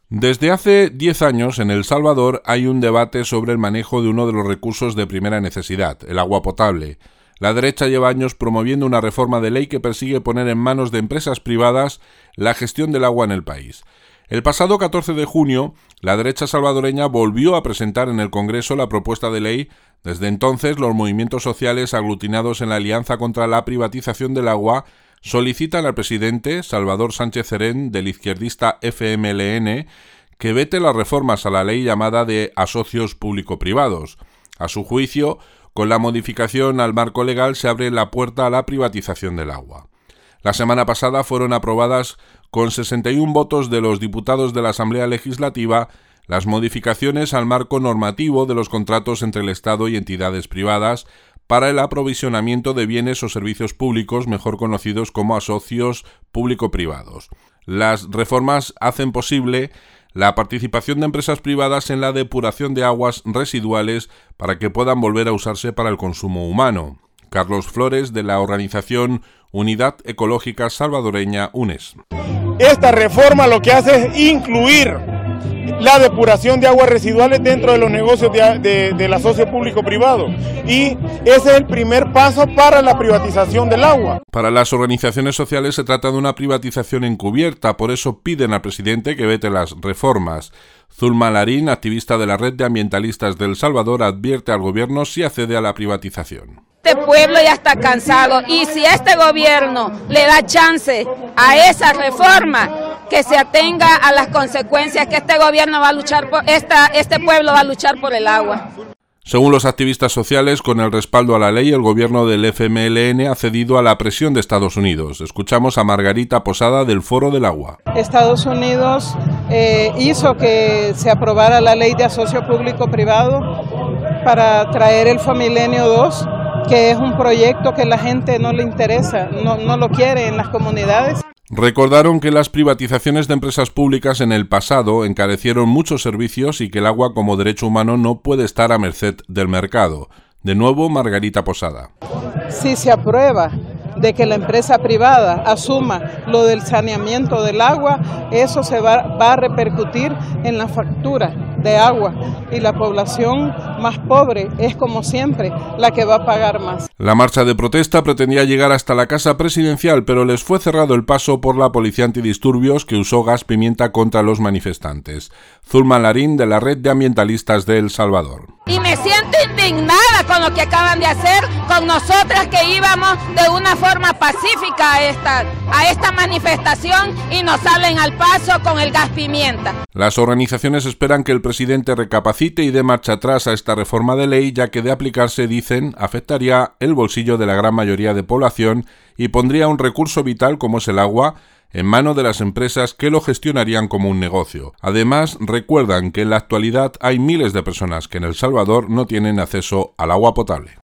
Desde hace 10 años en El Salvador hay un debate sobre el manejo de uno de los recursos de primera necesidad, el agua potable. La derecha lleva años promoviendo una reforma de ley que persigue poner en manos de empresas privadas la gestión del agua en el país. El pasado 14 de junio, la derecha salvadoreña volvió a presentar en el Congreso la propuesta de ley. Desde entonces, los movimientos sociales aglutinados en la Alianza contra la Privatización del Agua solicitan al presidente Salvador Sánchez Serén, del izquierdista FMLN, que vete las reformas a la ley llamada de asocios público-privados. A su juicio, con la modificación al marco legal se abre la puerta a la privatización del agua. La semana pasada fueron aprobadas con 61 votos de los diputados de la Asamblea Legislativa las modificaciones al marco normativo de los contratos entre el Estado y entidades privadas para el aprovisionamiento de bienes o servicios públicos, mejor conocidos como asocios público-privados. Las reformas hacen posible la participación de empresas privadas en la depuración de aguas residuales para que puedan volver a usarse para el consumo humano. Carlos Flores, de la organización Unidad Ecológica Salvadoreña, UNES. Esta reforma lo que hace es incluir la depuración de aguas residuales dentro de los negocios del asocio público-privado, y ese es el primer paso para la privatización del agua. Para las organizaciones sociales se trata de una privatización encubierta, por eso piden al presidente que vete las reformas. Zulma Larín, activista de la Red de Ambientalistas de El Salvador, advierte al gobierno si accede a la privatización. Este pueblo ya está cansado, y si este gobierno le da chance a esa reforma, que se atenga a las consecuencias que este gobierno va a luchar por, este pueblo va a luchar por el agua. Según los activistas sociales, con el respaldo a la ley, el gobierno del FMLN ha cedido a la presión de Estados Unidos. Escuchamos a Margarita Posada del Foro del Agua. Estados Unidos hizo que se aprobara la ley de asocio público-privado para traer el Familenio 2, que es un proyecto que la gente no le interesa, no lo quiere en las comunidades. Recordaron que las privatizaciones de empresas públicas en el pasado encarecieron muchos servicios y que el agua como derecho humano no puede estar a merced del mercado. De nuevo, Margarita Posada. Si se aprueba de que la empresa privada asuma lo del saneamiento del agua, eso se va a repercutir en la factura de agua, y la población más pobre es, como siempre, la que va a pagar más. La marcha de protesta pretendía llegar hasta la Casa Presidencial, pero les fue cerrado el paso por la policía antidisturbios, que usó gas pimienta contra los manifestantes. Zulma Larín, de la Red de Ambientalistas de El Salvador. Y me siento indignada con lo que acaban de hacer con nosotras, que íbamos de una forma pacífica a esta manifestación, y nos salen al paso con el gas pimienta. Las organizaciones esperan que el presidente recapacite y dé marcha atrás a esta reforma de ley, ya que de aplicarse, dicen, afectaría el bolsillo de la gran mayoría de población y pondría un recurso vital como es el agua en manos de las empresas que lo gestionarían como un negocio. Además, recuerdan que en la actualidad hay miles de personas que en El Salvador no tienen acceso al agua potable.